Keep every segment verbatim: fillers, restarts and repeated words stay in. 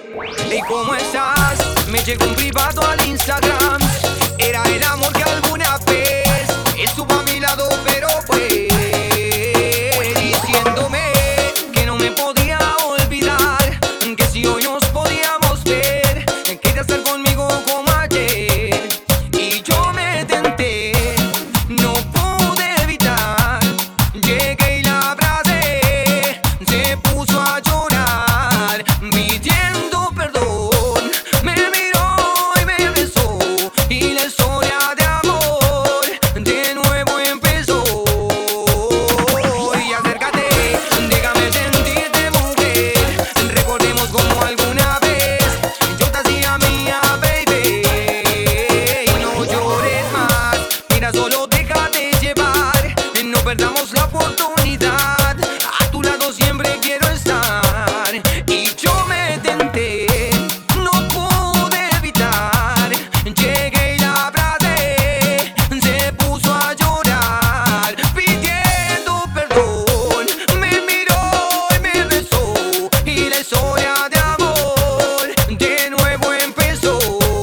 ¿Y cómo estás? Me llegó un privado al Instagram. Era el amor que alguna vez estuvo a mi lado, pero fue diciéndome que no me podía olvidar, que si hoy nos podíamos ver, quería estar conmigo como ayer. Y yo me tenté, no pude evitar, llegué y la abracé, se puso a llorar pidiendo perdón, me miró y me besó, y la historia de amor de nuevo empezó. Y acércate, déjame sentirte, mujer, recordemos como alguna vez yo te hacía mía, baby. Y no llores más, mira, solo déjate llevar, no perdamos la oportunidad, a tu lado siempre quiero estar. Y yo me tenté, no pude evitar, llegué y la abracé, se puso a llorar pidiendo perdón, me miró y me besó, y la historia de amor de nuevo empezó.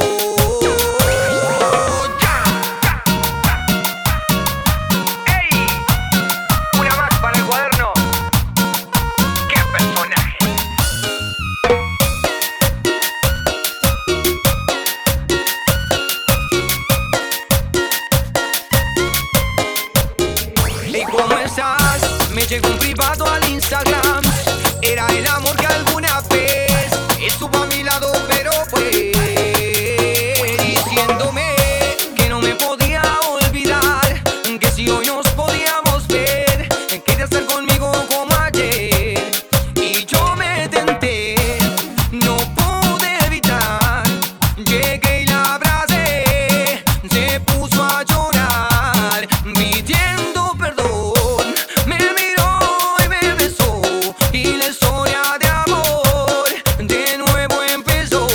¡Ey! Una más para el cuaderno. ¡Qué personaje! ¿Y cómo estás? Me llegó un privado al Instagram. Era el amor que alguna vez estuvo a mi lado, pero fue diciéndome que no me podía olvidar, que si hoy nos podíamos ver, quería estar conmigo como ayer. Y yo me tenté, no pude evitar, llegué y la abracé, se puso a llorar pidiendo perdón, me miró y me besó, y la historia de amor de nuevo empezó.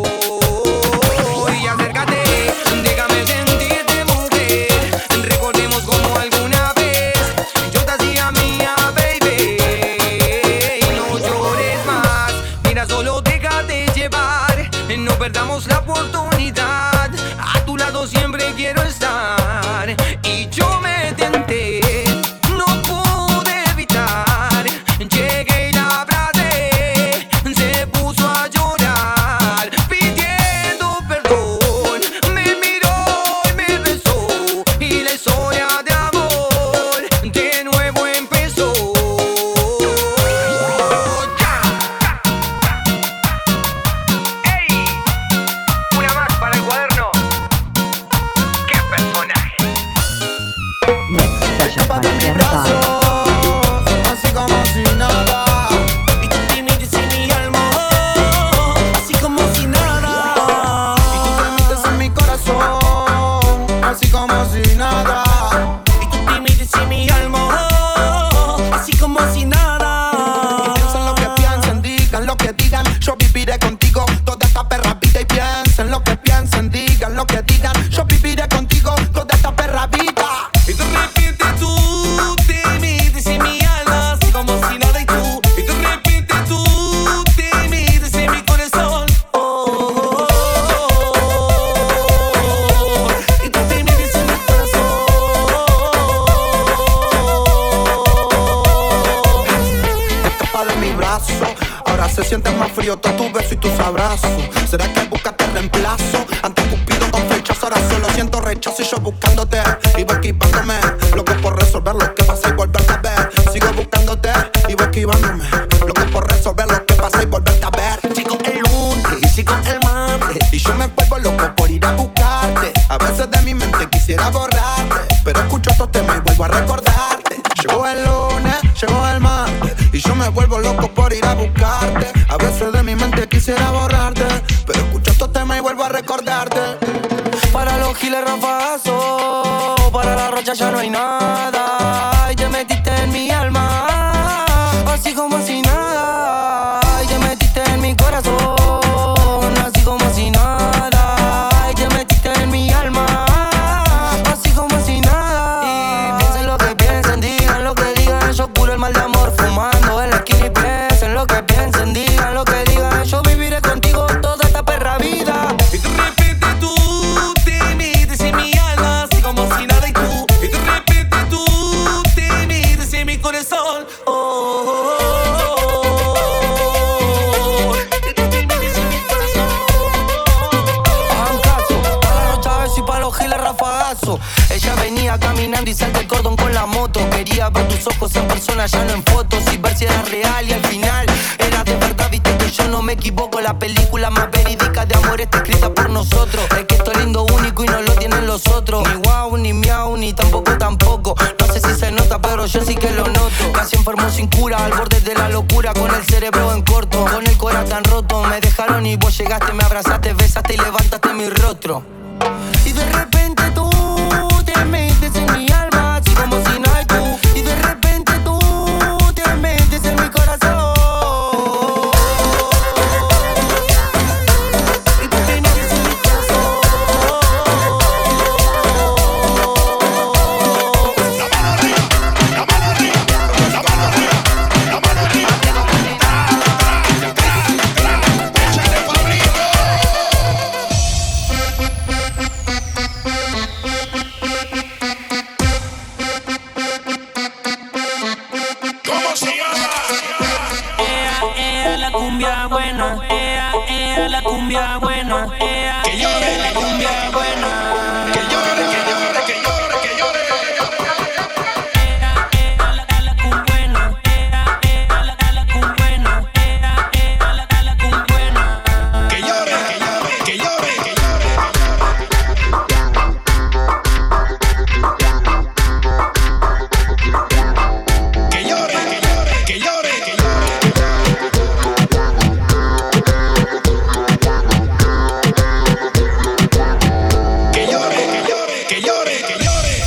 Y acércate, déjame sentirte, mujer, recordemos como alguna vez yo te hacía mía, baby. Y no llores más, mira, solo déjate llevar, no perdamos la oportunidad, a tu lado siempre quiero estar. Y yo me tenté, no pude evitar, llegué y la abracé, se puso a llorar pidiendo perdón, me miró y me besó, y la historia de amor de nuevo empezó. ¡Ey! Una más para el cuaderno. ¡Qué personaje! Mix session by Gemini. Así como si nada, y tú tienes en mi alma, así como si nada, y tú te metes en mi corazón, así como si nada, y tú te metes en mi alma, así como si nada. Y piensen lo que piensen, digan lo que digan, yo viviré contigo toda esta perra vida. Y piensen lo que piensen, digan lo que digan, yo viviré contigo toda esta perra vida. Y de repente tú te metes en mi alma, así como si nada. Y tú, y de repente tú te metes en mi corazón. Oh, oh, oh, oh. Y tú te metes en mi corazón. Escapa de mi brazo, ahora se siente más frío todo tu beso y tus abrazos. ¿Será que buscaste reemplazo? Antes Cupido con flechas, ahora solo siento rechazo. Y yo buscándote, iba esquivándome, loco por resolver lo que pasa y volverte a ver. Sigo buscándote, iba esquivándome, loco por resolver lo que pasa y volverte a ver. Sigo el lunes y sigo el martes, y yo me vuelvo loco por ir a buscarte. A veces de mi mente quisiera borrarte, pero escucho estos temas y vuelvo a recordarte. Llegó el lunes, llegó el martes, y yo me vuelvo loco por ir a buscarte. A veces de mi mente quisiera borrarte, pero escucho estos temas y vuelvo a recordarte. Para los giles rafazos, para la rocha ya no hay nada. Y te metiste en mi alma, así como si nada. Y te metiste en mi corazón, así como si nada. Y te metiste en mi alma, así como si nada. Y piensen lo que piensen, digan lo que digan, yo curo el mal de amor fumando en la esquina. Y piensen lo que piensen, digan lo que digan, yo viviré contigo día caminando y salté el cordón con la moto. Quería ver tus ojos en persona, ya no en fotos, y ver si era real y al final era de verdad. Viste que yo no me equivoco, la película más verídica de amor está escrita por nosotros. Es que esto es lindo, único y no lo tienen los otros. Ni guau, ni miau, ni tampoco tampoco. No sé si se nota, pero yo sí que lo noto. Casi enfermo sin cura, al borde de la locura, con el cerebro en corto, con el corazón tan roto. Me dejaron y vos llegaste, me abrazaste, besaste y levantaste mi rostro. Y de repente tú te metes en mi alma, así como si no hay tú. Y de repente tú te metes en mi corazón. Y tú te metes en mi corazón. La mano arriba, la mano arriba, la mano arriba, la mano arriba. Échale Pablito. ¿Cómo se llama? Ea, ea, la cumbia buena. Ea, ea, la cumbia buena. Ea, Que llore, ea, la cumbia buena. que llore, que llore, que llore, que llore. Ea, ea, la, la cumbia buena. Ea, ea, la, la cumbia buena. Ea, ea, la, la cumbia buena. Que llore, que llore, que llore, que llore. Que llore, que llore, que llore, que llore. Que llore, que llore, que llore, que llore.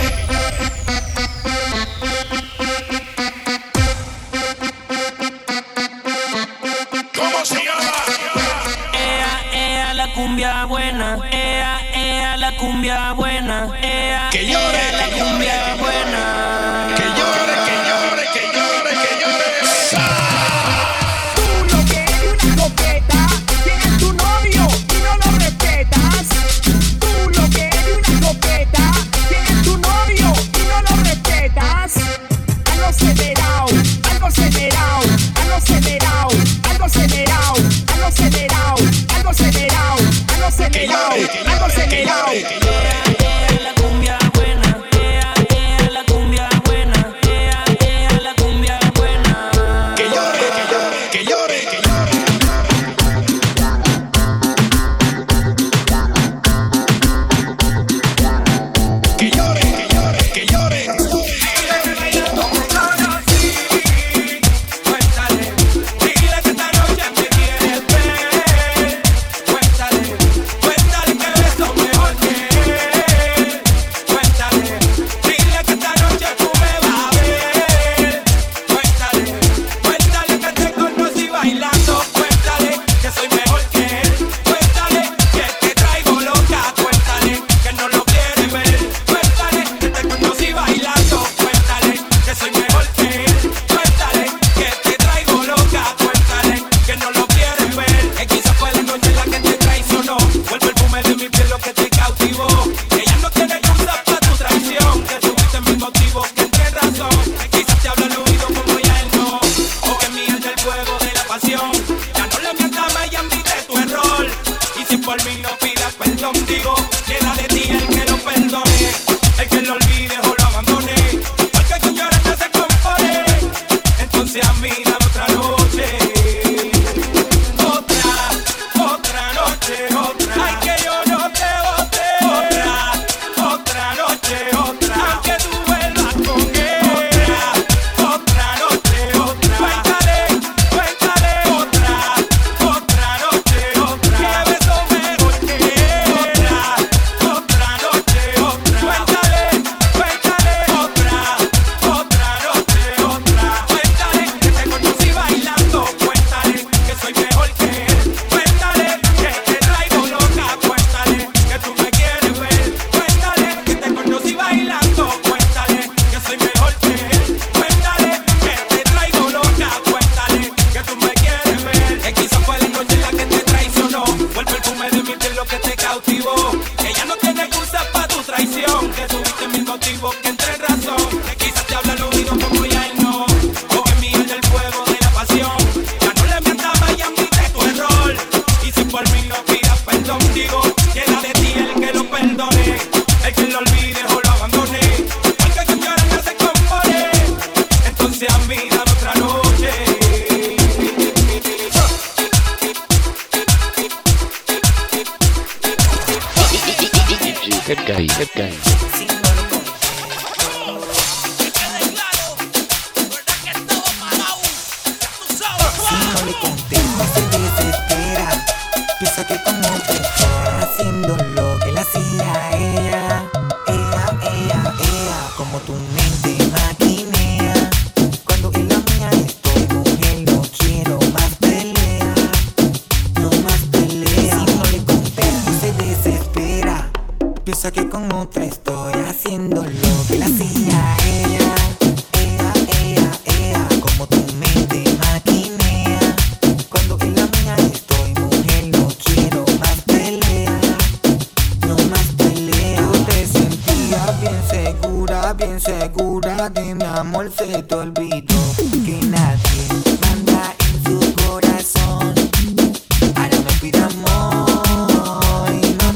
¿Cómo se llama? Ea, ea, la cumbia buena. Ea, ea, la cumbia buena. Ea, Que llore, ea, la que llore, cumbia que buena. Que llore, que llore, que llore, que llore. Tú lo que eres una coqueta, tienes tu novio y no lo respetas. Tú lo que eres una coqueta, tienes tu novio y no lo respetas. Algo acelerado, algo acelerado, algo acelerado, algo acelerado, algo acelerado, algo acelerado, algo acelerado, llore, que algo llore, que acelerado. llore, que llore. Ea, la cumbia buena. Ea, ea, la cumbia buena. Ea, ea, la cumbia buena. Que llore, que llore, que llore, que llore. Que llore, que llore, que llore. Cuéntale, dile que esta noche me quieres ver. Cuéntale, cuéntale que eres lo mejor que él. Cuéntale, dile que esta noche tú me vas a ver. Cuéntale, cuéntale que te conocí bailando. Cuéntale que soy mejor que él. Cuéntale que te traigo loca. Cuéntale que no lo quieres ver. Cuéntale que te conocí bailando. Cuéntale que soy mejor que él. Cuéntale que te traigo loca. Cuéntale que no lo quieres ver. Que quizás fue la noche en la que te traicionó. Fue el perfume de mi piel lo que te cautivó. Que ya no tiene excusa para tu traición. Que tuviste mis motivos, que entré razón. Que quizás te habla al oído como ya él no. O que mía es del fuego de la pasión. Ya no le mientas más y admite tu error. Y si por mí no pidas perdón, digo, queda de ti el que lo perdone. El que lo olvide o lo abandone. Porque con llorar no se compone. Entonces a mí dame otra noche. Otra, otra noche, otra. Ay, que yo no te bote. Otra, otra noche, otra. Aunque tú vuelvas con él. Otra, otra noche, otra. Cuéntale, cuéntale. Otra, otra noche, otra. Que beso mejor que él. Otra, otra noche, otra. Cuéntale, cuéntale. Otra, otra noche, otra. Cuéntale que te conocí bailando. Cuéntale que soy mejor que él. Cuéntale que te traigo loca. Cuéntale que tú me quieres ver. Cuéntale que te conocí bailando. Cuéntale que soy mejor que él. Cuéntale que te traigo loca. Cuéntale que tú me quieres ver. Que quizás fue la noche en la que te traicionó. Fue el perfume de mi piel lo que te cautivó. Que ya no tiene excusa para tu traición. Que tuviste mis motivos, que entré en razón. Que quizás te habla al oído como ya él no. O que mía es del fuego de la pasión. Ya no le mientas más y admite tu error. Y si por mí no pidas perdón, digo, queda de ti el que lo perdone. El que lo olvide o lo abandone. Gang. Piensa que como te está haciendo lo que le hacía a ella, ella, ella, ella, como tu mente maquinea. Cuando en la mía estoy, mujer, no quiero más pelea, no más pelea. Si no le contesto se desespera. Piensa que con otra estoy haciendo lo que le hacía a ella, ella, ella, ella, como tu mente maquinea. Cuando en la mía estoy, mujer, no quiero más pelea, no más pelea. Tú te sentías bien segura, bien segura de mi amor, se te olvidó que nadie manda en su corazón. Ahora me pide amor y no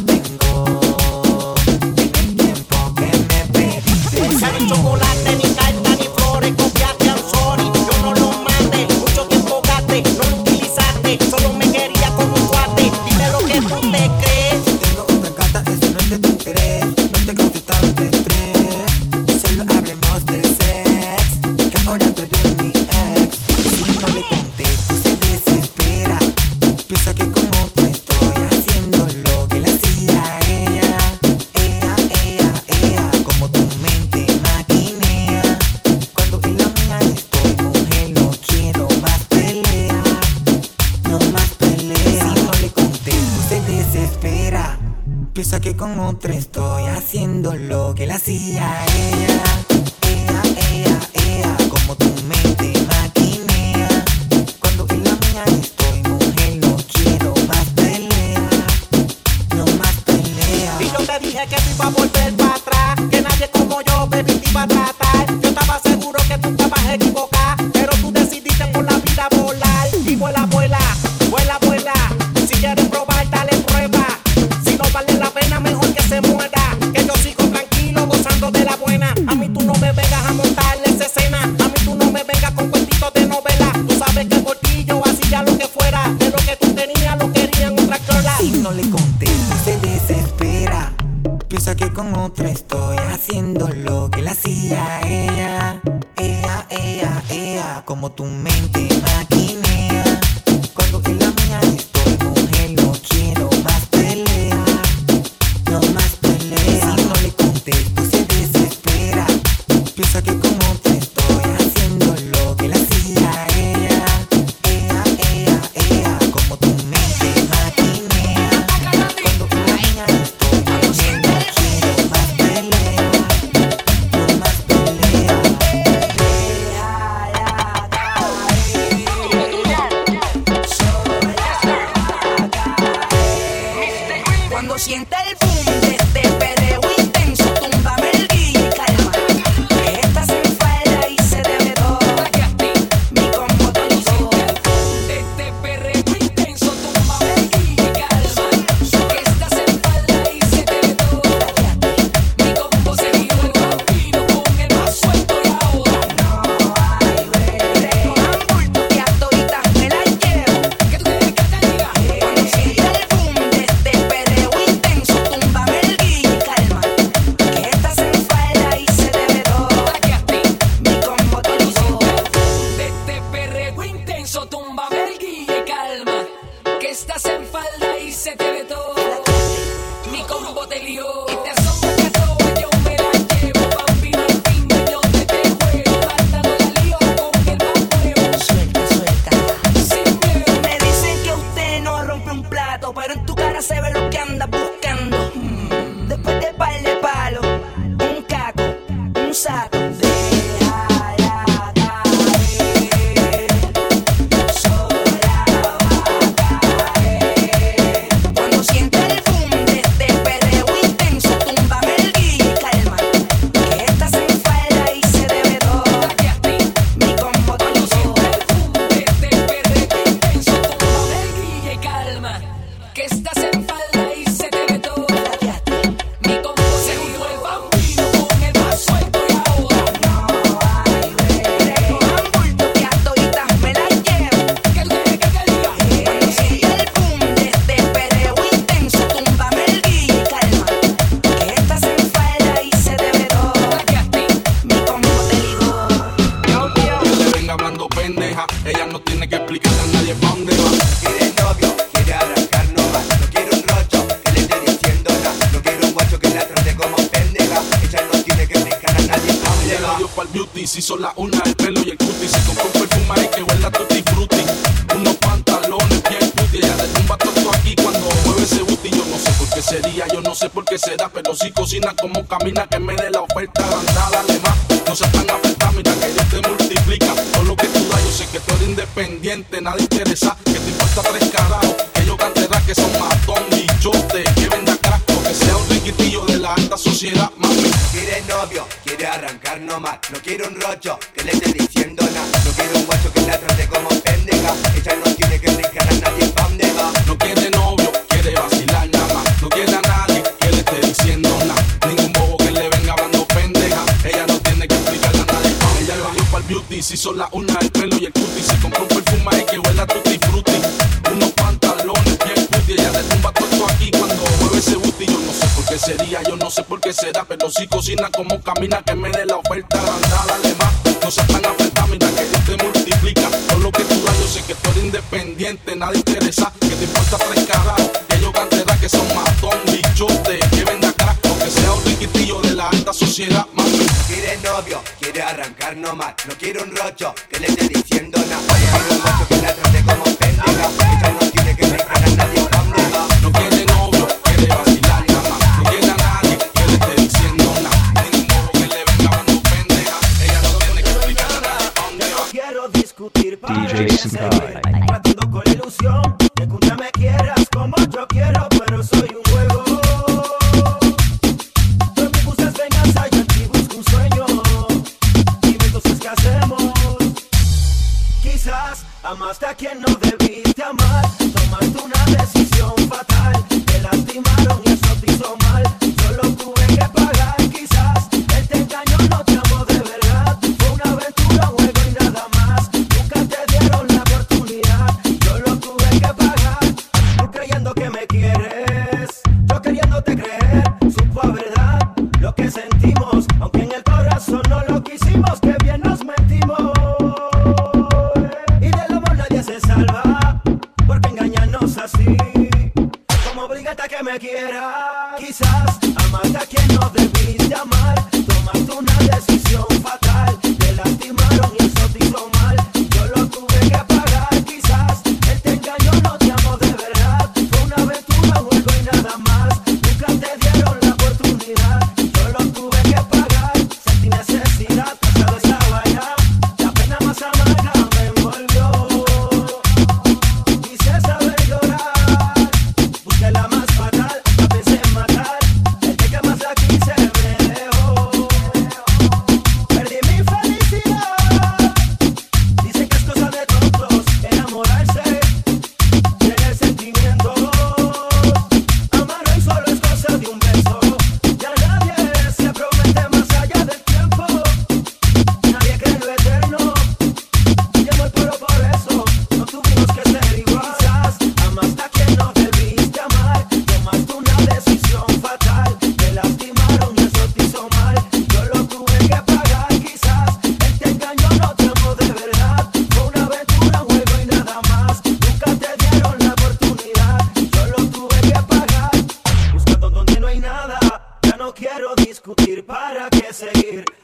tengo en el tiempo que me pediste. Ni chocolate, ni carta, ni flores, copiaste a un Sony. Yo no lo mandé, mucho tiempo gasté, no lo utilizaste, solo me quería como un cuate. Dime lo que tú te crees. Si tengo otra gata, eso no es de tu interés, no te cause tanto estrés. Solo hablemos de sex, que ahora tú eres mi ex. Si no le contesto se desespera. Piensa que con otra estoy haciendo lo que le hacía a ella, ella, ella, ella, como tu mente maquinea. Cuando en la mía estoy, mujer, no quiero más pelea, no más pelea. Si no le contesto se desespera. Piensa que con otra estoy haciendo lo que le hacía a ella, ella, ella, ella, como tu mente maquinea. Cuando en la mía estoy, mujer, no quiero más pelea, no más pelea. Y yo te dije que tú ibas a volver para atrás, que nadie como yo, baby, te iba a tratar. Yo estaba seguro que tú te vas a equivocar, pero tú decidiste por la vida volar. Y vuela, vuela, vuela, vuela. Si quieres probar, dale prueba. Si no vale la pena, mejor que se muera. Que yo sigo tranquilo, gozando de la buena. A mí tú no me vengas a montarle esa escena. A mí tú no me vengas con cuentitos de novela. Tú sabes que por ti yo hacía lo que fuera. De lo que tú tenías, lo querían otra chola. Si no le contesto se desespera. Piensa que con otra estoy haciendo lo que le hacía a ella, ella, ella, ella, como tu mente maquinea. Cuando en la mía estoy, mujer, no quiero más pelea, no más pelea. Si no le contesto se desespera. Piensa que con otra estoy haciendo lo que le hacía a ella, ella, ella, ella, como tu mente maquinea. Cuando en la mía estoy, mujer, no quiero más pelea, no más pelea. Cuando sienta el boom de este perreo intenso, túmbame el guille y calma, que esta se enfada y se debe todo. Mi combo te hizo. Este perreo intenso, túmbame el guille y calma, que esta se enfada y se te ve todo. Mi combo se dio el bambino con el más suelto y ahora No hay break. Con bulto que hasta ahorita me la llevo. ¿qué tú quieres que te diga? Cuando sienta el boom de este perreo intenso, túmbame el guille y calma, que esta se enfada y se debe todo. Mi combo te hizo. De este perreo intenso, túmbame el guille y calma, que estás en falda y se te ve todo. Mi combo te lió. Y te asombra que todo yo me la llevo. Bambino al fin, yo te te juego. Marta no la lío con el más nuevo. Suelta, suelta. Sin miedo. Me dicen que usted no rompe un plato, pero en tu cara se ve lo que andas buscando. Mm. Después de par de palo, un caco, un saco. Déjala caer, sola va a caer. Cuando sienta el boom de este perreo intenso, túmbame el guille y calma, que esta se enfada y se debe todo. Mi combo te hizo. Este perreo intenso, túmbame el guille y calma, que estás en falda y se te ve todo. Mi combo se dio el bambino con el más suelto y ahora beauty. Si son la una, el pelo y el cutis. Se compró un perfume que huele a tutti frutti. Unos pantalones bien puti. Ella le tumba todo aquí cuando mueve ese booty. Yo no sé por qué sería, yo no sé por qué será, pero si cocina como camina, que me dé la oferta. Anda, dale más, no seas tan afectada, mira que Dios te multiplica. Todo lo que tú das, yo sé que tú eres independiente, nada interesa, que te importa tres carajos. Que yo canterá que son matón, bichote, que venda crack, que sea un riquitillo de la alta sociedad, mami. Quiere novio, quiere arrancar nomás. No quiere un rocho que le esté diciendo nada. No quiere un guacho que la trate como pendeja. Ella no quiere que rica a nadie pa' donde va. No quiere novio, quiere vacilar nada más. No quiere a nadie que le esté diciendo nada. Ningún bobo que le venga hablando pendeja. Ella no tiene que explicarle a nadie. Ella le bajó pa'l beauty, si son la una, el pelo y el cutis. Se compró un perfume que huele a tutti frutti. Unos pantalones bien puti. Ella le tumba todo aquí cuando mueve ese booty. Yo no sé por qué sería, yo no sé por qué será, pero si cocina como camina, que me dé la oferta. Anda, dale más, no seas tan afectada, mira que Dios te multiplica. Todo lo que tú das, yo sé que tú eres independiente, nada interesa, que te importa tres carajos. Que yo canterá que son matón, bichote, que venda crack, que sea un riquitillo de la alta sociedad, mami. Quiere novio, quiere arrancar nomás. No quiere un rocho que le esté diciendo nada. No quiere un guacho que la trate como pendeja. Ella no quiere que rica a nadie pa' donde va. No quiere novio, quiere vacilar nada más. No quiere a nadie que le esté diciendo nada. Ningún bobo que le venga hablando pendeja. Ella no tiene que explicarle a nadie pa' dónde va. Quiero discutir para D J seguir Senpai. tratando con la ilusión de que un día me quieras como yo quiero, pero soy un juego. Tú me buscas venganza, yo en ti busco un sueño. Dime entonces qué hacemos. Quizás amaste a quien no debiste amar. Tomaste una decisión fatal. Te lastimaron y eso te hizo mal. Solo tuve que pagar. Quizás él te engañó, no te amó de verdad. Fue una aventura, un juego y nada más. Nunca te dieron la oportunidad. Yo lo tuve que pagar. Tú creyendo que me quieres, yo queriéndote creer. Supo a verdad lo que sentimos, aunque en el corazón no lo quisimos. Que bien nos mentimos. Y del amor nadie se salva, porque engañarnos así como obligarte a que me quiera. Quizás amaste a quien no debiste amar. Tomaste una decisión fatal. Te lastimaron y eso te hizo mal. Yo lo tuve que pagar. Quizás él te engañó, no te amó de verdad. Fue una aventura, un juego y nada más. Nunca te dieron la oportunidad. Yo lo tuve que pagar. Sentí necesidad, pasado esa vaina. La pena más amarga me envolvió. Quise saber llorar. Busqué la más fatal, la pensé en matar. El día que más la quise me dejó. Perdí mi felicidad. Dicen que es cosa de tontos enamorarse, tener sentimientos. Amar hoy solo es cosa de un beso. Ya nadie se promete más allá del tiempo. Nadie cree en lo eterno. Y amor puro por eso no tuvimos que ser igual. Quizás amaste a quien no debiste amar. Tomaste una decisión fatal. Te lastimaron y eso te hizo mal. Yo lo tuve que pagar. Quizás él te engañó, no te amó de verdad. Fue una aventura, un juego y nada más. Nunca te dieron la oportunidad. Yo lo tuve que pagar. Buscando donde no hay nada. Ya no quiero discutir, para qué seguir